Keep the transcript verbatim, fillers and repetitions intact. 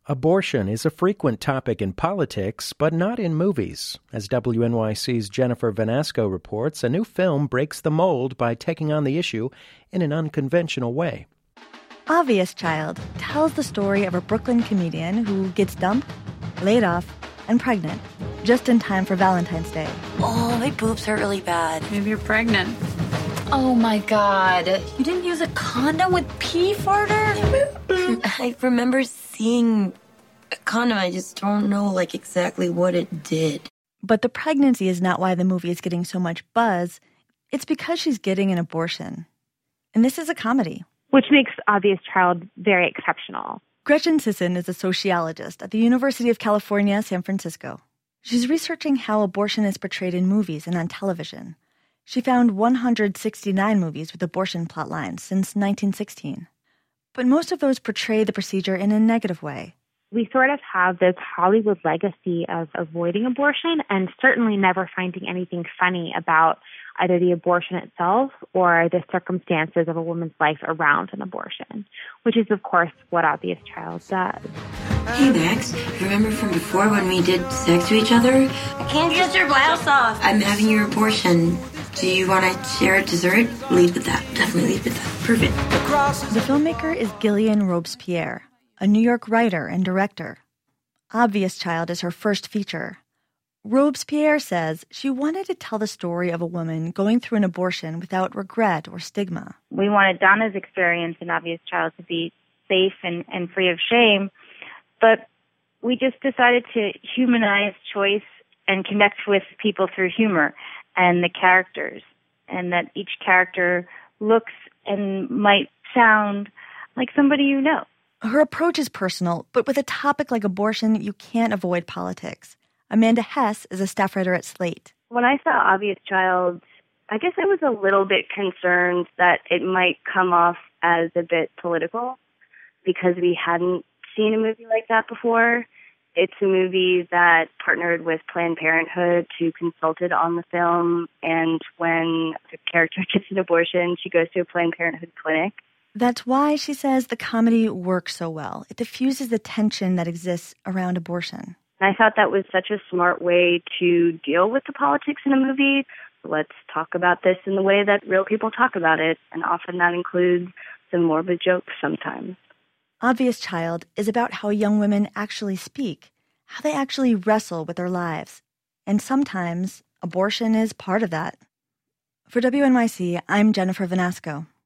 Abortion is a frequent topic in politics, but not in movies. As W N Y C's Jennifer Vanasco reports, a new film breaks the mold by taking on the issue in an unconventional way. Obvious Child tells the story of a Brooklyn comedian who gets dumped, laid off, and pregnant, just in time for Valentine's Day. Oh, my boobs hurt really bad. Maybe you're pregnant. Oh my God. You didn't use a condom with pee farter? I remember seeing a condom. I just don't know, like, exactly what it did. But the pregnancy is not why the movie is getting so much buzz. It's because she's getting an abortion. And this is a comedy. Which makes Obvious Child very exceptional. Gretchen Sisson is a sociologist at the University of California, San Francisco. She's researching how abortion is portrayed in movies and on television. She found one hundred sixty-nine movies with abortion plot lines since nineteen sixteen. But most of those portray the procedure in a negative way. We sort of have this Hollywood legacy of avoiding abortion and certainly never finding anything funny about either the abortion itself or the circumstances of a woman's life around an abortion, which is, of course, what Obvious Child does. Hey, Max, remember from before when we did sex to each other? I can't get your blouse off. I'm having your abortion. Do you want to share a dessert? Leave with that. Definitely leave with that. Perfect. The filmmaker is Gillian Robespierre, a New York writer and director. Obvious Child is her first feature. Robespierre says she wanted to tell the story of a woman going through an abortion without regret or stigma. We wanted Donna's experience in Obvious Child to be safe and, and free of shame, but we just decided to humanize choice and connect with people through humor and the characters, and that each character looks and might sound like somebody you know. Her approach is personal, but with a topic like abortion, you can't avoid politics. Amanda Hess is a staff writer at Slate. When I saw Obvious Child, I guess I was a little bit concerned that it might come off as a bit political because we hadn't seen a movie like that before. It's a movie that partnered with Planned Parenthood, who consulted on the film, and when the character gets an abortion, she goes to a Planned Parenthood clinic. That's why, she says, the comedy works so well. It diffuses the tension that exists around abortion. And I thought that was such a smart way to deal with the politics in a movie. Let's talk about this in the way that real people talk about it, and often that includes some morbid jokes sometimes. Obvious Child is about how young women actually speak, how they actually wrestle with their lives. And sometimes abortion is part of that. For W N Y C, I'm Jennifer Vanasco.